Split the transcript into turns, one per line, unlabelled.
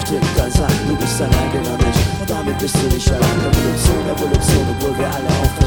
auftritt, dann sag, du bist ein eigener Mensch. Und damit bist du nicht allein. Revolution, Evolution, obwohl wir alle auftreten.